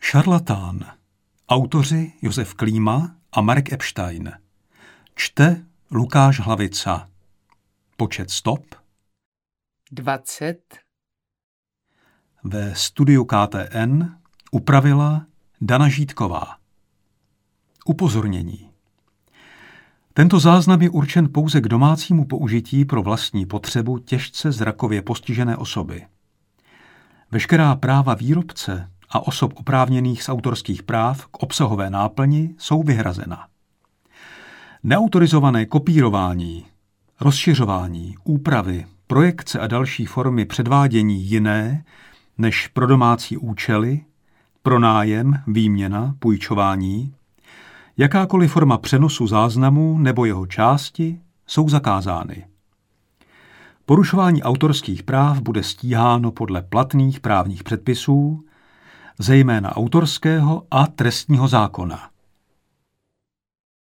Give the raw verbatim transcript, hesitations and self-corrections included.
Šarlatán. Autoři Josef Klíma a Marek Epstein. Čte Lukáš Hlavica. Počet stop dvacet. Ve studiu K T N upravila Dana Žítková. Upozornění. Tento záznam je určen pouze k domácímu použití pro vlastní potřebu těžce zrakově postižené osoby. Veškerá práva výrobce a osob oprávněných z autorských práv k obsahové náplni jsou vyhrazena. Neautorizované kopírování, rozšiřování, úpravy, projekce a další formy předvádění jiné než pro domácí účely, pronájem, výměna, půjčování, jakákoliv forma přenosu záznamu nebo jeho části jsou zakázány. Porušování autorských práv bude stíháno podle platných právních předpisů, zejména autorského a trestního zákona.